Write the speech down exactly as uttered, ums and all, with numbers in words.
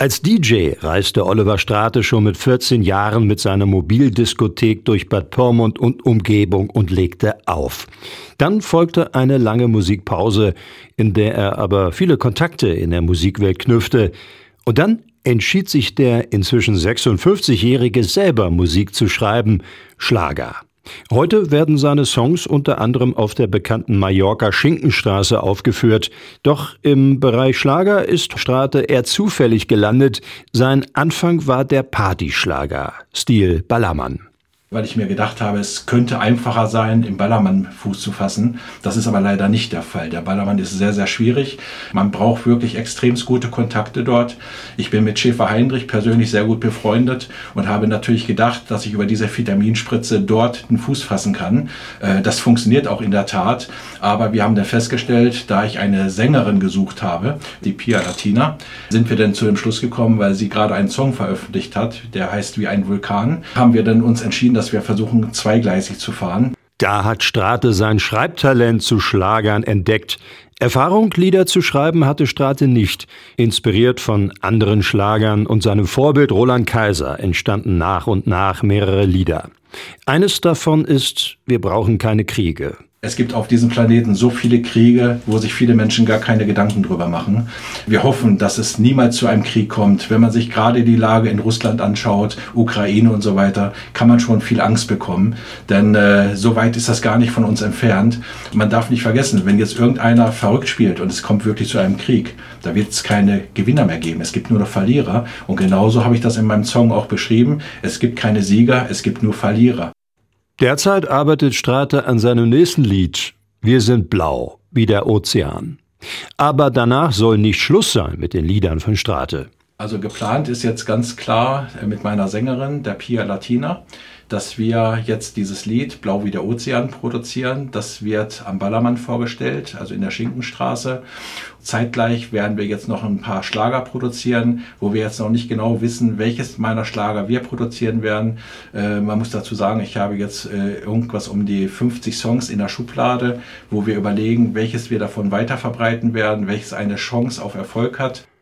Als D J reiste Oliver Strate schon mit vierzehn Jahren mit seiner Mobildiskothek durch Bad Pyrmont und Umgebung und legte auf. Dann folgte eine lange Musikpause, in der er aber viele Kontakte in der Musikwelt knüpfte. Und dann entschied sich der inzwischen sechsundfünfzigjährige selber Musik zu schreiben, Schlager. Heute werden seine Songs unter anderem auf der bekannten Mallorca-Schinkenstraße aufgeführt. Doch im Bereich Schlager ist Strate eher zufällig gelandet. Sein Anfang war der Partyschlager, Stil Ballermann. Weil ich mir gedacht habe, es könnte einfacher sein, im Ballermann Fuß zu fassen. Das ist aber leider nicht der Fall. Der Ballermann ist sehr, sehr schwierig. Man braucht wirklich extremst gute Kontakte dort. Ich bin mit Schäfer Heinrich persönlich sehr gut befreundet und habe natürlich gedacht, dass ich über diese Vitaminspritze dort einen Fuß fassen kann. Das funktioniert auch in der Tat. Aber wir haben dann festgestellt, da ich eine Sängerin gesucht habe, die Pia Latina, sind wir dann zu dem Schluss gekommen, weil sie gerade einen Song veröffentlicht hat, der heißt Wie ein Vulkan, haben wir dann uns entschieden, dass wir versuchen, zweigleisig zu fahren. Da hat Strate sein Schreibtalent zu Schlagern entdeckt. Erfahrung, Lieder zu schreiben, hatte Strate nicht. Inspiriert von anderen Schlagern und seinem Vorbild Roland Kaiser entstanden nach und nach mehrere Lieder. Eines davon ist Wir brauchen keine Kriege. Es gibt auf diesem Planeten so viele Kriege, wo sich viele Menschen gar keine Gedanken drüber machen. Wir hoffen, dass es niemals zu einem Krieg kommt. Wenn man sich gerade die Lage in Russland anschaut, Ukraine und so weiter, kann man schon viel Angst bekommen. Denn äh, so weit ist das gar nicht von uns entfernt. Man darf nicht vergessen, wenn jetzt irgendeiner verrückt spielt und es kommt wirklich zu einem Krieg, da wird es keine Gewinner mehr geben. Es gibt nur noch Verlierer. Und genauso habe ich das in meinem Song auch beschrieben. Es gibt keine Sieger, es gibt nur Verlierer. Derzeit arbeitet Strate an seinem nächsten Lied, Wir sind blau, wie der Ozean. Aber danach soll nicht Schluss sein mit den Liedern von Strate. Also geplant ist jetzt ganz klar mit meiner Sängerin, der Pia Latina, dass wir jetzt dieses Lied Blau wie der Ozean produzieren. Das wird am Ballermann vorgestellt, also in der Schinkenstraße. Zeitgleich werden wir jetzt noch ein paar Schlager produzieren, wo wir jetzt noch nicht genau wissen, welches meiner Schlager wir produzieren werden. Äh, man muss dazu sagen, ich habe jetzt äh, irgendwas um die fünfzig Songs in der Schublade, wo wir überlegen, welches wir davon weiterverbreiten werden, welches eine Chance auf Erfolg hat.